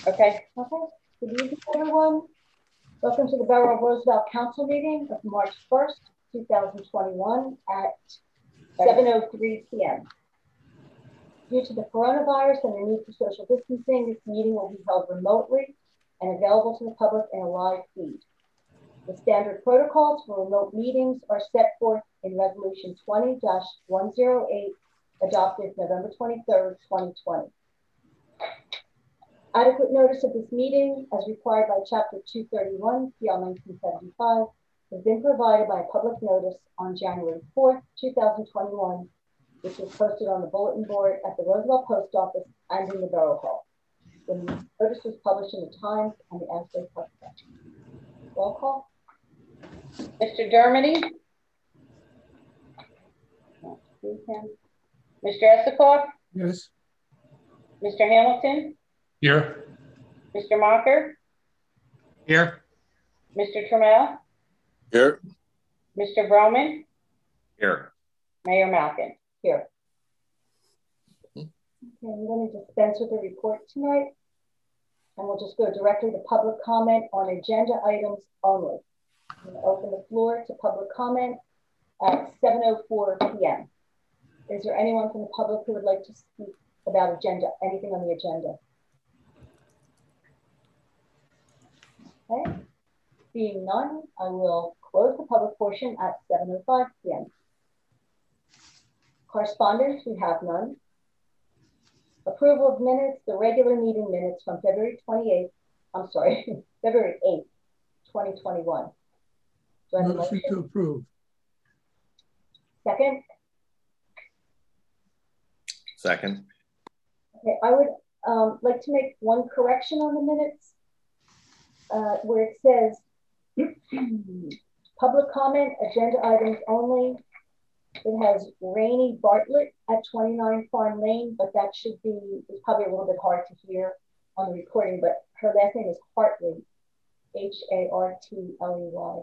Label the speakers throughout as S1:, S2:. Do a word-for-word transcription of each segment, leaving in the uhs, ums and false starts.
S1: Okay.
S2: Okay. Good evening, everyone. Welcome to the Borough of Roosevelt Council meeting of March first, two thousand twenty-one at seven oh three p m Due to the coronavirus and the need for social distancing, this meeting will be held remotely and available to the public in a live feed. The standard protocols for remote meetings are set forth in Resolution twenty dash one oh eight, adopted November twenty-third, twenty twenty. Adequate notice of this meeting, as required by Chapter two thirty-one, P L nineteen seventy-five, has been provided by a public notice on January fourth, two thousand twenty-one, which was posted on the bulletin board at the Roosevelt Post Office and in the Borough Hall. The notice was published in the Times and the Asbury Park Press. Roll call.
S1: Mister Dermody? Mister Esikoff?
S3: Yes.
S1: Mister Hamilton?
S4: Here.
S1: Mister Mocker?
S4: Here.
S1: Mister Trammell?
S5: Here.
S1: Mister Broman?
S4: Here.
S1: Mayor Malkin?
S2: Here. Okay, I'm going to dispense with the report tonight, and we'll just go directly to public comment on agenda items only. I'm going to open the floor to public comment at seven oh four p m Is there anyone from the public who would like to speak about agenda, anything on the agenda? Okay. Being none, I will close the public portion at seven oh five p m Correspondence, we have none. Approval of minutes, the regular meeting minutes from February twenty-eighth, I'm sorry, February eighth, twenty twenty-one. Do I have a
S3: Motion
S2: motion?
S3: to approve.
S2: Second?
S4: Second.
S2: Okay, I would um, like to make one correction on the minutes uh, where it says public comment, agenda items only. It has Rainey Bartlett at twenty-nine Farm Lane, but that should be, it's probably a little bit hard to hear on the recording, but her last name is Hartley, H A R T L E Y.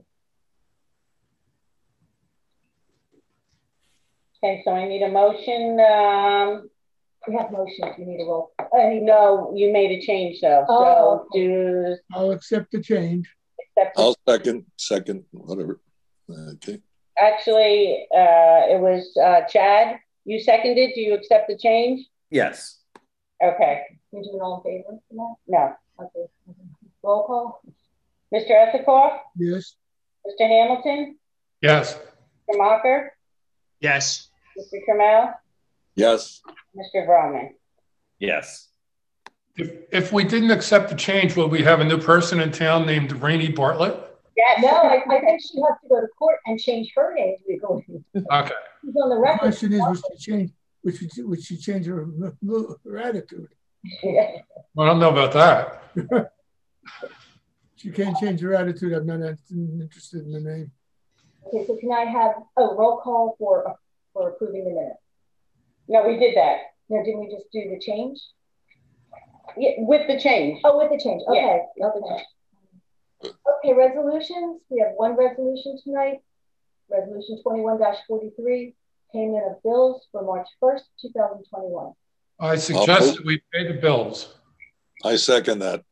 S1: Okay, so I need a motion. Um,
S2: We have motions, you need a roll.
S1: uh, no, you made a change though.
S2: Oh,
S1: so do
S3: I'll accept the change.
S1: accept
S5: I'll second, second, whatever. Okay.
S1: Actually, uh, it was uh, Chad. You seconded. Do you accept the change?
S4: Yes.
S1: Okay.
S2: Can you do it all in favor for that?
S1: No.
S2: Okay. Roll call.
S1: Mister Esikoff?
S3: Yes.
S1: Mister Hamilton?
S4: Yes.
S1: Mister Mocker?
S4: Yes.
S1: Mister Trammell?
S5: Yes.
S1: Mister Broman?
S4: Yes.
S6: If, if we didn't accept the change, will we have a new person in town named Rainey Bartlett?
S1: Yes.
S2: No, I, I think she has to go to court and change her name legally.
S6: Okay.
S2: She's on the
S3: The
S2: record.
S3: question is, would she change, would she, would she change her, her attitude?
S1: Yeah.
S6: I don't know about that.
S3: She can't change her attitude. I'm not interested in the name.
S2: Okay, so can I have a oh, roll call for for approving the minutes?
S1: No, we did that.
S2: No, didn't we just do the change?
S1: Yeah, with the change.
S2: Oh, with the change. Okay.
S1: Yeah.
S2: Okay. Okay, resolutions. We have one resolution tonight. Resolution twenty-one dash forty-three, payment of bills for March first, two thousand twenty-one.
S6: I suggest that we pay the bills.
S5: I second that.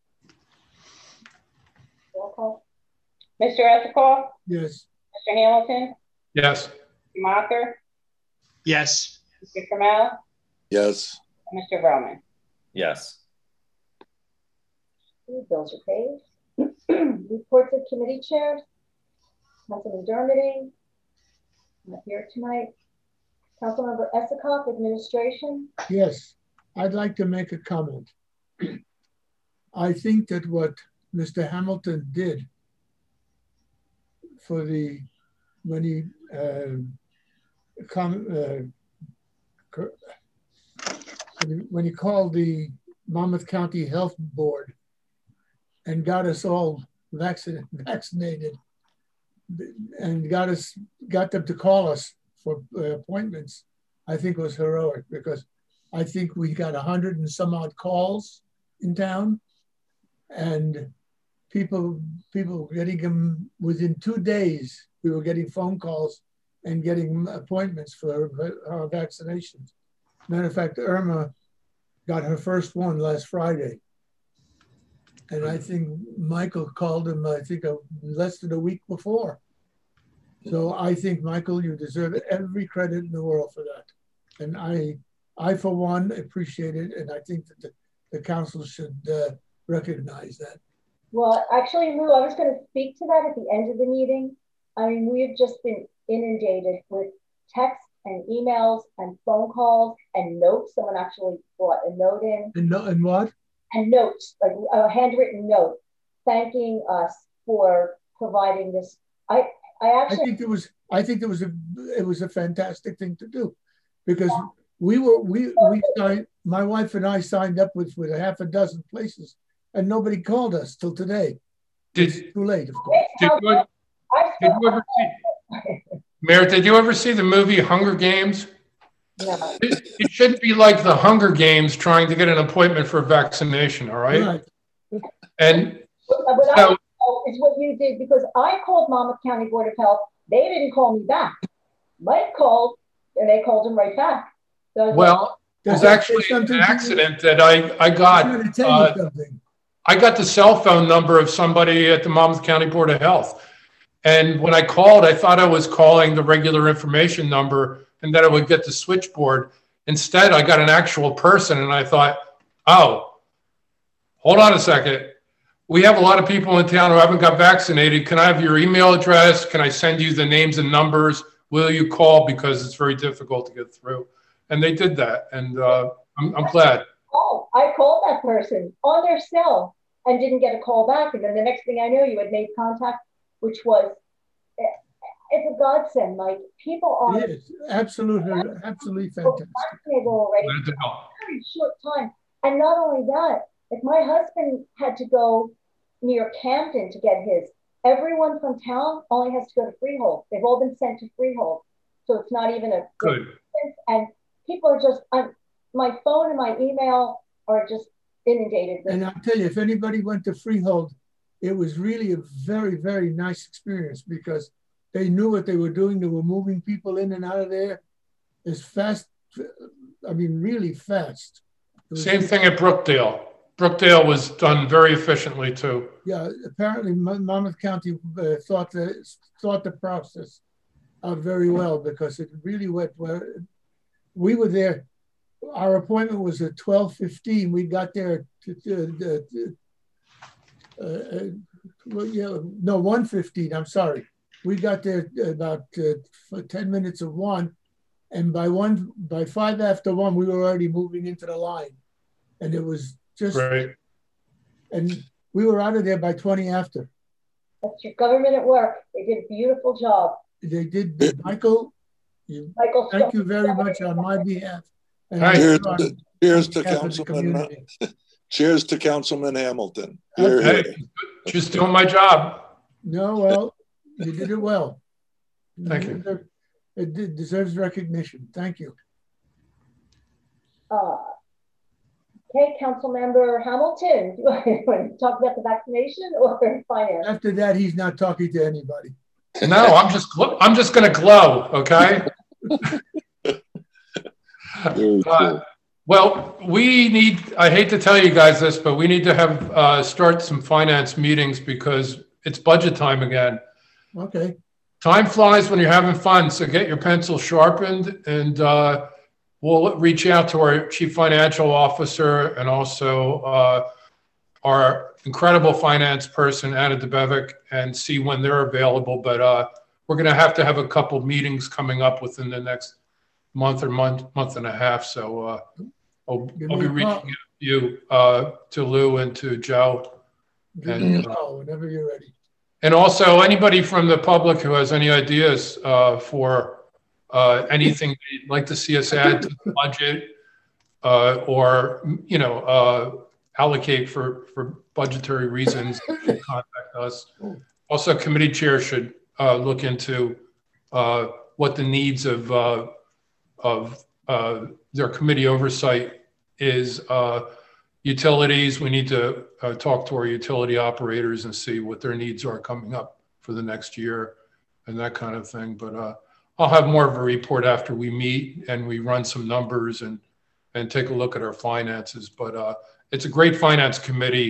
S2: Roll call.
S1: Mister Esikoff?
S3: Yes.
S1: Mister Hamilton?
S6: Yes.
S1: Mister Mocker?
S4: Yes.
S1: Mister Trammell?
S5: Yes.
S1: Mister Broman?
S4: Yes.
S2: Okay, bills are paid. Reports of committee chairs. Councilman Dermody, not here tonight. Councilmember Esikoff, administration.
S3: Yes. I'd like to make a comment. I think that what Mister Hamilton did for the, when he, uh, com, uh, when he called the Monmouth County Health Board and got us all vaccinated, vaccinated and got us, got them to call us for uh, appointments, I think was heroic, because I think we got a hundred and some odd calls in town, and people, people were getting them within two days. We were getting phone calls and getting appointments for our vaccinations. Matter of fact, Irma got her first one last Friday. And I think Michael called him, I think, a, less than a week before. So I think, Michael, you deserve every credit in the world for that. And I, I for one, appreciate it. And I think that the, the council should uh, recognize that.
S2: Well, actually, Lou, I was going to speak to that at the end of the meeting. I mean, we've just been inundated with texts and emails and phone calls and notes. Someone actually brought a note in.
S3: And, no, and what?
S2: And notes, like a handwritten note, thanking us for providing this. I, I actually
S3: I think it was. I think it was a. It was a fantastic thing to do, because yeah. we were. We we signed. My wife and I signed up with with a half a dozen places, and nobody called us till today.
S6: Did
S3: it's too late, of course.
S6: Did you, did you ever see, Mayor? Did you ever see the movie Hunger Games?
S2: No.
S6: It, it shouldn't be like the Hunger Games trying to get an appointment for vaccination, all right?
S3: Right.
S6: And
S2: what
S6: so,
S2: I know is what you did, because I called Monmouth County Board of Health. They didn't call me back. Mike called, and they called him right back. So
S6: well, there's actually an accident that I, I got. Uh, I got the cell phone number of somebody at the Monmouth County Board of Health. And when I called, I thought I was calling the regular information number and that I would get the switchboard. Instead, I got an actual person, and I thought, oh, hold on a second. We have a lot of people in town who haven't got vaccinated. Can I have your email address? Can I send you the names and numbers? Will you call? Because it's very difficult to get through. And they did that, and uh, I'm, I'm glad.
S2: Oh, I called that person on their cell and didn't get a call back. And then the next thing I knew, you had made contact, which was, it's a godsend. Like, people are
S3: it is absolutely, absolutely fantastic.
S2: Already in a very short time. And not only that, if my husband had to go near Camden to get his, everyone from town only has to go to Freehold. They've all been sent to Freehold. So it's not even a
S6: good.
S2: And people are just, I'm, my phone and my email are just inundated.
S3: And I'll tell you, if anybody went to Freehold, it was really a very, very nice experience, because they knew what they were doing. They were moving people in and out of there as fast, I mean, really fast.
S6: Same thing at Brookdale. Brookdale was done very efficiently too.
S3: Yeah, apparently Monmouth County uh, thought the thought the process out very well, because it really went well. We were there. Our appointment was at twelve fifteen. We got there to, uh, uh, well, yeah, no, one fifteen. I'm sorry. We got there about uh, ten minutes of one, and by one, by five after one, we were already moving into the line, and it was just
S6: right.
S3: And we were out of there by twenty after.
S2: That's your government at work. They did a beautiful job.
S3: They did, Michael. You,
S2: Michael,
S3: thank you very much on my behalf. And
S6: right.
S5: Cheers, to, cheers to Councilman. Cheers to Councilman Hamilton. Here,
S6: hey,
S5: here.
S6: Just doing my job.
S3: No, well, you did it well.
S6: Thank you.
S3: you. It deserves recognition. Thank you.
S2: Uh, okay, Councilmember Hamilton, do you want to talk about the vaccination or finance?
S3: After that, he's not talking to anybody.
S6: No, I'm just I'm just going to glow. Okay. uh, well, we need. I hate to tell you guys this, but we need to have uh, start some finance meetings, because it's budget time again.
S3: Okay.
S6: Time flies when you're having fun, so get your pencil sharpened, and uh, we'll reach out to our chief financial officer and also uh, our incredible finance person, Anna Debevic, and see when they're available. But uh, we're going to have to have a couple meetings coming up within the next month or month, month and a half. So uh, I'll, I'll be reaching out to you, uh, to Lou and to Joe.
S3: Give and, me a call whenever you're ready.
S6: And also, anybody from the public who has any ideas uh, for uh, anything they'd like to see us add to the budget, uh, or you know, uh, allocate for for budgetary reasons, contact us. Also, committee chair should uh, look into uh, what the needs of uh, of uh, their committee oversight is. Uh, Utilities, we need to uh, talk to our utility operators and see what their needs are coming up for the next year and that kind of thing. But uh, I'll have more of a report after we meet and we run some numbers and and take a look at our finances. But uh, it's a great finance committee.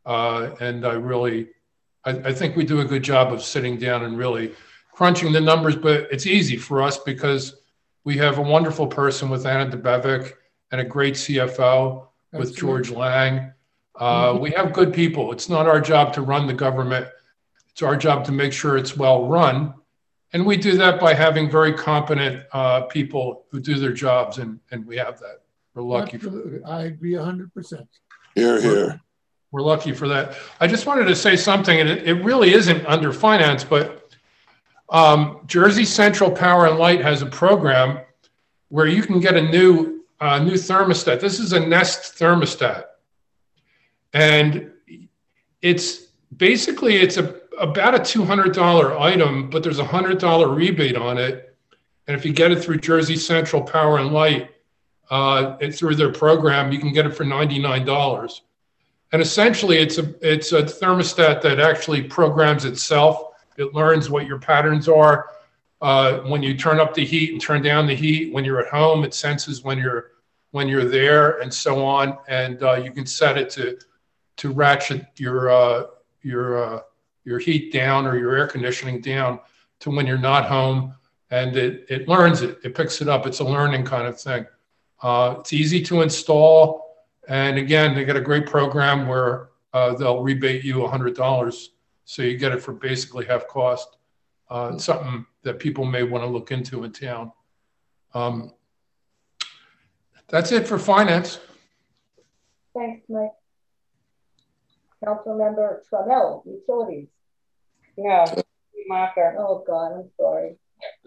S6: Uh, and I really, I, I think we do a good job of sitting down and really crunching the numbers, but it's easy for us because we have a wonderful person with Anna Debevic and a great C F O with
S3: Absolutely.
S6: George Lang. Uh,
S3: Mhm.
S6: We have good people. It's not our job to run the government. It's our job to make sure it's well run. And we do that by having very competent uh, people who do their jobs, and, and we have that. We're lucky. For,
S3: Absolutely. I agree one hundred percent.
S5: Here, here.
S6: we're lucky for that. I just wanted to say something, and it, it really isn't under finance, but um, Jersey Central Power and Light has a program where you can get a new uh, new thermostat. This is a Nest thermostat. And it's basically, it's a about a two hundred dollar item, but there's a one hundred dollar rebate on it. And if you get it through Jersey Central Power and Light, uh, it, through their program, you can get it for ninety-nine dollars. And essentially, it's a it's a thermostat that actually programs itself. It learns what your patterns are. Uh, when you turn up the heat and turn down the heat, when you're at home, it senses when you're when you're there, and so on. And uh, you can set it to to ratchet your uh, your uh, your heat down or your air conditioning down to when you're not home, and it, it learns it, it picks it up. It's a learning kind of thing. Uh, it's easy to install. And again, they got a great program where uh, they'll rebate you one hundred dollars. So you get it for basically half cost. Uh, it's something that people may want to look into in town. Um, that's it for finance.
S2: Thanks, Mike. Councilmember Trammell, Utilities.
S1: No, Mocker.
S2: Oh, God, I'm sorry.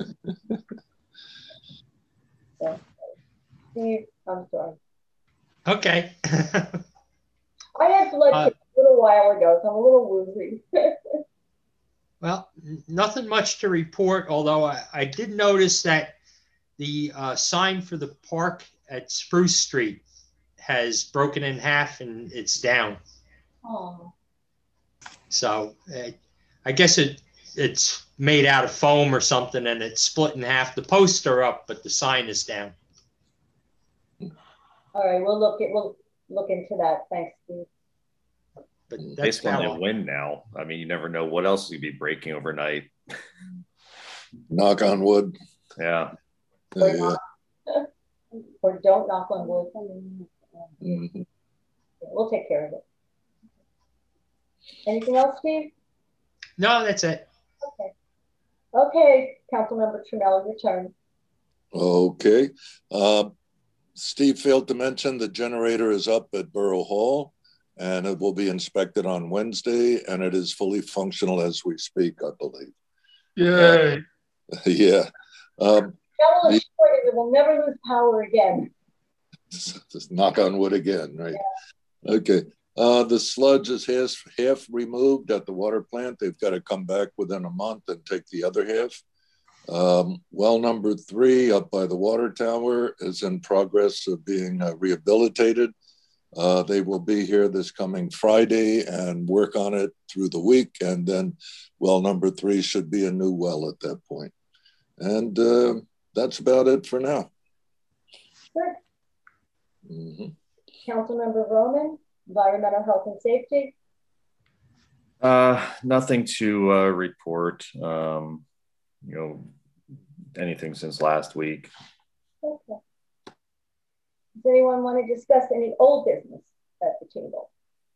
S2: Yeah. Steve, I'm sorry.
S7: Okay.
S2: I had blood
S7: Uh,
S2: a little while ago, so I'm a little woozy.
S7: Well, n- nothing much to report, although I, I did notice that the uh, sign for the park at Spruce Street has broken in half and it's down.
S2: Oh,
S7: So uh, I guess it it's made out of foam or something and it's split in half. The posts are up, but the sign is down.
S2: all right, we'll look at we'll look into that. Thanks, Steve.
S7: But that's
S4: Based on
S7: about
S4: the
S7: all.
S4: wind now, I mean, you never know what else could be breaking overnight.
S5: Knock on wood.
S4: Yeah.
S2: Or,
S5: Yeah.
S2: not, or don't knock on wood.
S5: Mhm.
S2: We'll take care of it. Anything else, Steve?
S7: No, that's it.
S2: Okay. Okay, Councilmember Trammell, your turn.
S5: Okay. Uh, Steve failed to mention the generator is up at Borough Hall and it will be inspected on Wednesday and it is fully functional as we speak, I believe.
S6: Yay.
S5: Uh, yeah. Um,
S2: That will
S5: the-
S2: assure that we will never lose power again.
S5: just knock on wood again, right? Yeah. Okay. Uh, the sludge is half, half removed at the water plant. They've got to come back within a month and take the other half. Um, well number three up by the water tower is in progress of being uh, rehabilitated. Uh, they will be here this coming Friday and work on it through the week. And then well number three should be a new well at that point. And uh, that's about it for now.
S2: Good.
S5: Mm-hmm.
S2: Councilmember Roman, Environmental Health and Safety.
S4: Uh, nothing to uh, report. Um, you know, anything since last week.
S2: Okay. Does anyone want to discuss any old business at the table?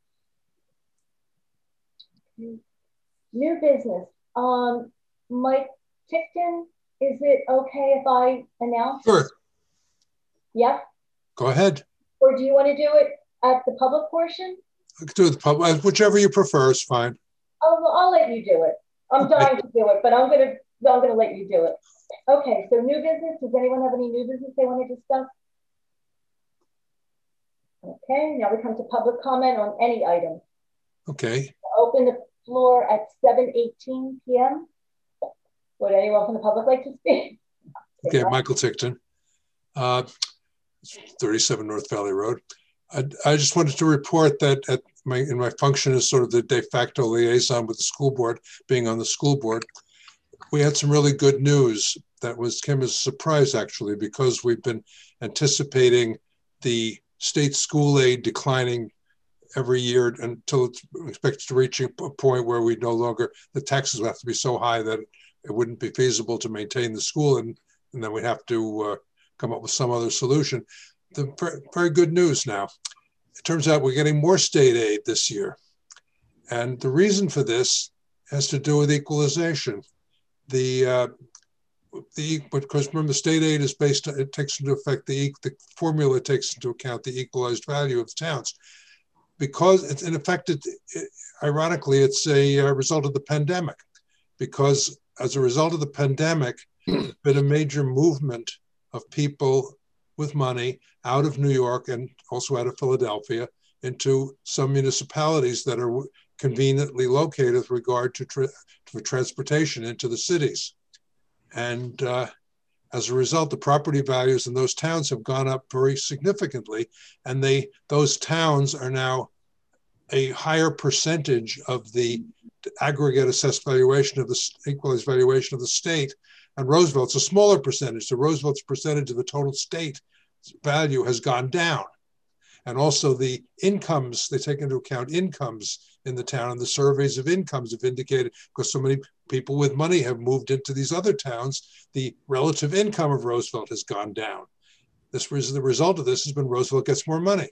S2: New business. Um, Mike Tickton, is it okay if I announce?
S8: Sure.
S2: Yep.
S8: Go ahead.
S2: Or do you want to do it at the public portion?
S8: I could do the public, whichever you prefer is fine.
S2: I'll, I'll let you do it. I'm
S8: Okay.
S2: dying to do it, but I'm gonna I'm gonna let you do it. Okay, so new business. Does anyone have any new business they want to discuss? Okay, now we come to public comment on any item.
S8: Okay.
S2: Open the floor at seven eighteen p m Would anyone from the public like to speak?
S8: Okay, Michael Tickton, uh, thirty-seven North Valley Road. I, I just wanted to report that at my in my function as sort of the de facto liaison with the school board, being on the school board, we had some really good news that was came as a surprise actually, because we've been anticipating the state school aid declining every year until it's expected to reach a point where we no longer, the taxes will have to be so high that it wouldn't be feasible to maintain the school, and, and then we'd have to uh, come up with some other solution. The very good news now, it turns out we're getting more state aid this year. And the reason for this has to do with equalization. The, uh, the because remember, state aid is based on, it takes into effect, the, the formula takes into account the equalized value of the towns. Because it's in effect, it, it, ironically, it's a, a result of the pandemic. Because as a result of the pandemic, there's been a major movement of people with money out of New York and also out of Philadelphia into some municipalities that are conveniently located with regard to, tra to transportation into the cities. And uh, as a result, the property values in those towns have gone up very significantly. And they those towns are now a higher percentage of the aggregate assessed valuation of the equalized valuation of the state. And Roosevelt's a smaller percentage. So Roosevelt's percentage of the total state value has gone down. And also the incomes, they take into account incomes in the town, and the surveys of incomes have indicated, because so many people with money have moved into these other towns, the relative income of Roosevelt has gone down. This was the result of this has been Roosevelt gets more money,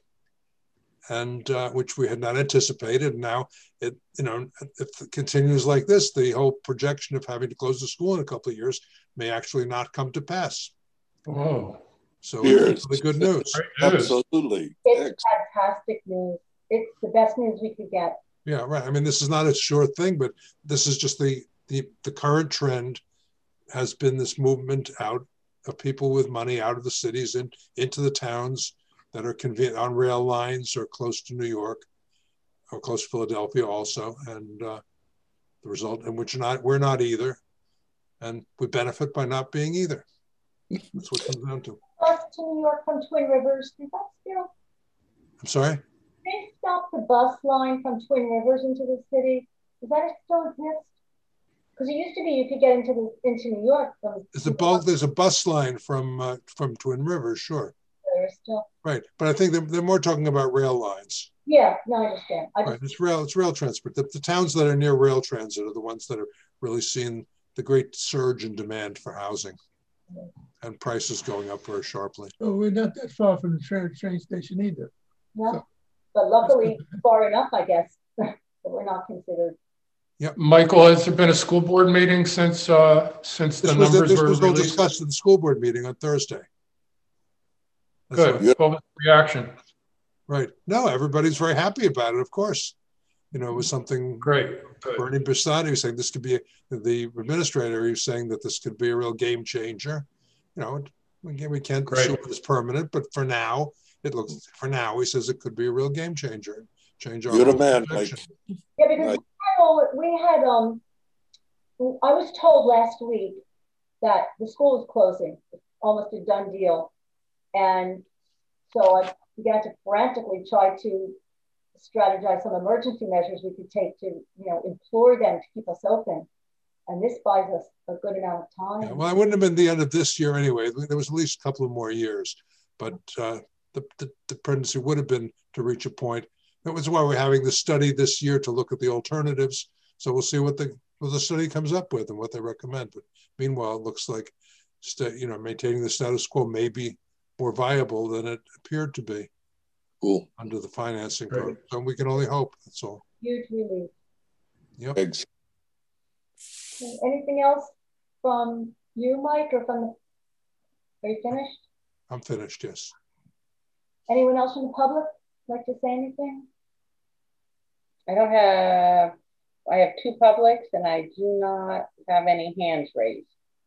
S8: and uh, which we had not anticipated. Now, it you know, if it continues like this, the whole projection of having to close the school in a couple of years may actually not come to pass.
S6: Whoa.
S8: So it's the good news.
S5: Absolutely.
S2: It's fantastic news. It's the best news we could get.
S8: Yeah, right. I mean, this is not a sure thing, but this is just the, the, the current trend has been this movement out of people with money out of the cities and into the towns that are convenient on rail lines or close to New York or close to Philadelphia also. And uh, the result, in which not we're not either. And we benefit by not being either. That's what it comes down to.
S2: Bus to New York from Twin Rivers, is that still?
S8: I'm sorry?
S2: They stopped the bus line from Twin Rivers into the city. Does that still exist? Because it used to be you could get into the into New York from.
S8: There's a bulk, there's a bus line from uh, from Twin Rivers, sure.
S2: There is still.
S8: Right, but I think they're, they're more talking about rail lines.
S2: Yeah, no, I understand. I
S8: right, it's rail, it's rail transport. The, the towns that are near rail transit are the ones that are really seeing the great surge in demand for housing. Mm-hmm. And prices going up very sharply.
S3: Oh, we're not that far from the train, train station either.
S2: No,
S3: so.
S2: But luckily far enough, I guess, that we're not considered.
S6: Yep. Michael, has there been a school board meeting since uh, since
S8: this
S6: the
S8: was,
S6: numbers
S8: this
S6: were
S8: was all
S6: released?
S8: discussed at the school board meeting on Thursday. That's
S6: Good. What, public reaction.
S8: Right. No, everybody's very happy about it, of course. You know, it was something
S6: great. Good.
S8: Bernie Bersani was saying this could be, a, the administrator, he was saying that this could be a real game changer. You know, again, we can't assume it's permanent, but for now, it looks, for now, he says it could be a real game changer. Change our
S5: You're the man, Mike.
S2: Yeah, because right. we, had, we had, um, I was told last week that the school is closing, it's almost a done deal. And so I began to frantically try to strategize some emergency measures we could take to, you know, implore them to keep us open. And this buys us a good amount of time.
S8: Yeah, well, it wouldn't have been the end of this year anyway. There was at least a couple of more years, but uh, the, the, the presidency would have been to reach a point. That was why we're having the study this year to look at the alternatives. So we'll see what the, what the study comes up with and what they recommend. But meanwhile, it looks like, you know, maintaining the status quo may be more viable than it appeared to be.
S5: Cool.
S8: Under the financing program. So we can only hope, that's all.
S2: Huge relief.
S8: Yep.
S5: Thanks.
S2: Anything else from you, Mike, or from the, are you finished?
S8: I'm finished, yes.
S2: Anyone else from the public like to say anything?
S1: I don't have, I have two publics and I do not have any hands raised.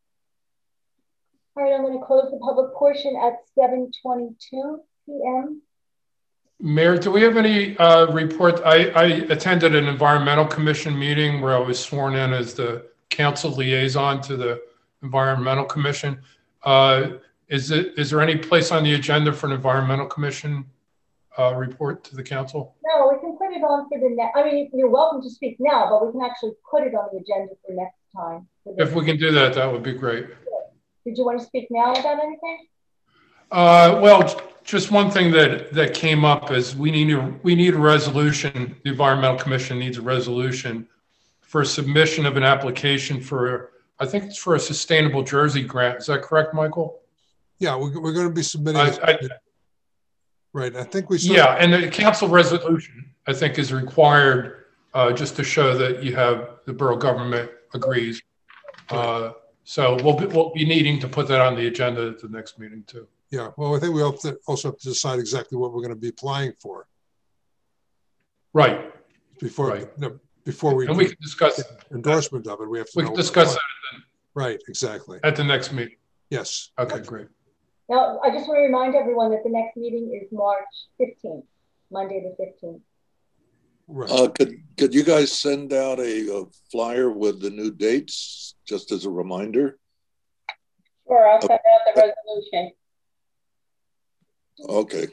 S2: All right, I'm going to close the public portion at seven twenty-two p m
S6: Mayor, do we have any uh, report? I, I attended an environmental commission meeting where I was sworn in as the council liaison to the environmental commission. Uh, is it is there any place on the agenda for an environmental commission uh, report to the council?
S2: No, we can put it on for the next. I mean, you're welcome to speak now, but we can actually put it on the agenda for next time. For
S6: if we can do that, that would be great.
S2: Did you want to speak now about anything?
S6: Uh, well, just one thing that, that came up is we need a, we need a resolution. The Environmental Commission needs a resolution for submission of an application for, I think it's for a Sustainable Jersey grant. Is that correct, Michael?
S8: Yeah, we're, we're going to be submitting.
S6: I, I,
S8: right. I think we.
S6: Yeah, and the council resolution, I think, is required uh, just to show that you have the borough government agrees. Uh, so we'll be, we'll be needing to put that on the agenda at the next meeting too.
S8: Yeah, well, I think we also have to decide exactly what we're going to be applying for.
S6: Right.
S8: Before,
S6: right.
S8: No, before we,
S6: and we can discuss
S8: endorsement of it, we have to
S6: we
S8: know
S6: can discuss that then.
S8: Right, exactly.
S6: At the next meeting.
S8: Yes.
S6: Okay, great.
S2: Now, I just want to remind everyone that the next meeting is March fifteenth, Monday the fifteenth.
S8: Right.
S5: Uh, could, could you guys send out a, a flyer with the new dates, just as a reminder?
S1: Sure, I'll send out the resolution.
S5: Okay.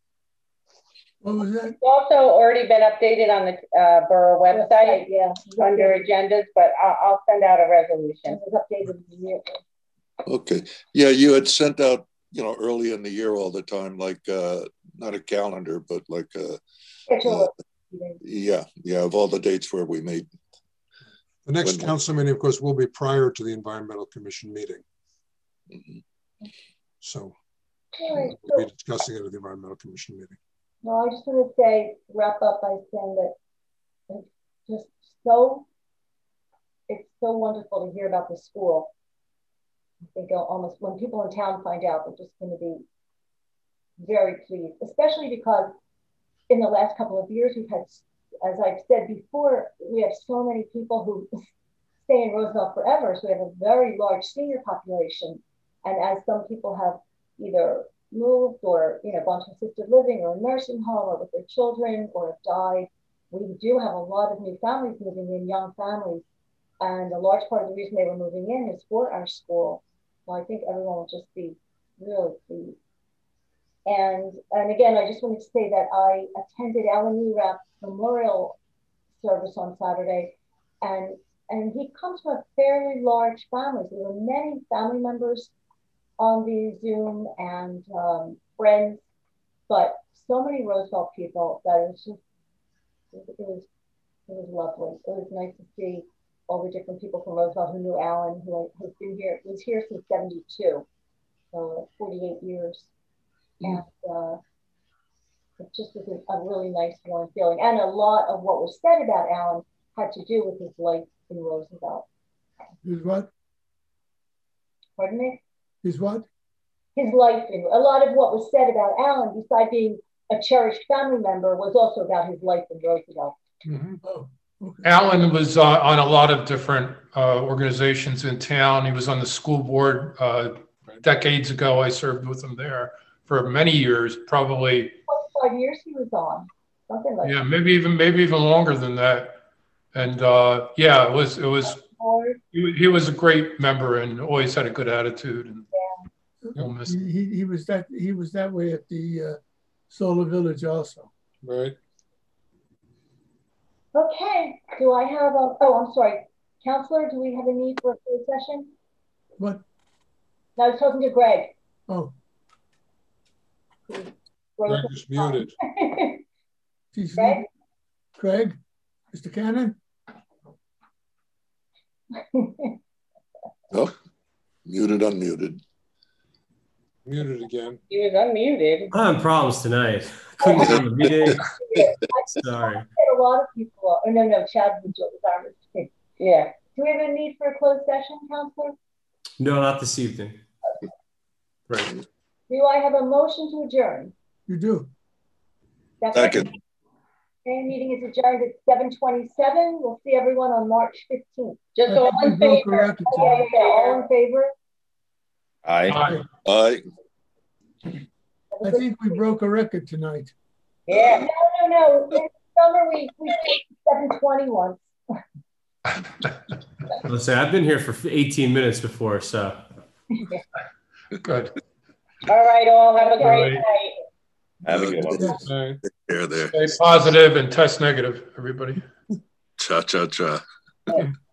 S3: What was that?
S1: It's also already been updated on the uh, borough website,
S2: yeah,
S1: under agendas, but I'll, I'll send out a resolution.
S2: It was updated immediately.
S5: Okay. Yeah, you had sent out, you know, early in the year all the time, like uh, not a calendar, but like a, uh, yeah, yeah, of all the dates where we meet.
S8: The next
S5: when
S8: council meeting, of course, will be prior to the Environmental Commission meeting.
S5: Mm-hmm.
S8: So
S2: Right,
S8: we'll
S2: so,
S8: be discussing it at the Environmental Commission meeting.
S2: well, I just want to say, wrap up by saying that it's just so, it's so wonderful to hear about the school. I think almost when people in town find out, they're just going to be very pleased, especially because in the last couple of years, we've had, as I've said before, we have so many people who stay in Roosevelt forever. So we have a very large senior population. And as some people have either moved or, you know, gone to assisted living or a nursing home or with their children or have died, we do have a lot of new families moving in, young families. And a large part of the reason they were moving in is for our school. So I think everyone will just be really pleased. And, and again, I just wanted to say that I attended Alan Newrap's memorial service on Saturday, and, and he comes from a fairly large family. There were many family members on the Zoom and um, friends, but so many Roosevelt people that it was just, it was, it was lovely. It was nice to see all the different people from Roosevelt who knew Alan, who has been here, was here since seventy-two, so forty-eight years. Mm. And uh, it just was a, a really nice, warm feeling. And a lot of what was said about Alan had to do with his life in Roosevelt.
S3: His what?
S2: Pardon me?
S3: His what?
S2: His life. In, a lot of what was said about Alan, besides being a cherished family member, was also about his life in Roosevelt.
S3: Mm-hmm. Oh. Okay.
S6: Alan was uh, on a lot of different uh, organizations in town. He was on the school board uh, decades ago. I served with him there for many years, probably
S2: five years he was on, something like
S6: yeah,
S2: that.
S6: maybe even maybe even longer than that. And uh, yeah, it was it was he, he was a great member and always had a good attitude. And
S2: yeah.
S3: he, he he was that he was that way at the uh, Solar Village also.
S8: Right.
S2: Okay, do I have a, oh, I'm sorry. Counselor, do we have a need for a closed session?
S3: What?
S2: No, I was talking to Greg.
S3: Oh.
S8: Greg is muted.
S2: Greg?
S3: Greg? Mister Cannon?
S5: Oh, muted, unmuted.
S8: Muted again.
S1: He was unmuted.
S9: I'm having problems tonight. Couldn't get on the meeting. Sorry.
S2: A lot of people, oh no, no, Chad was our
S1: Yeah.
S2: Do we have a need for a closed session, Counselor?
S9: No, not this evening.
S2: Okay.
S8: Right.
S2: Do I have a motion to adjourn?
S3: You do.
S5: Second.
S2: Okay, meeting is adjourned at seven twenty-seven. We'll see everyone on March fifteenth.
S1: Just all in favor.
S2: Oh, yeah, yeah, all in favor?
S4: Aye.
S5: Aye.
S3: I think we broke a record tonight.
S1: Yeah.
S2: No, no, no. In summer we we seven twenty once.
S9: Let's say I've been here for eighteen minutes before, so.
S6: good.
S1: All right, all have a great
S6: All right.
S1: night.
S4: Have a good one.
S3: Yes.
S8: Right.
S5: Take care there.
S6: Stay positive and test negative, everybody.
S5: Cha cha cha.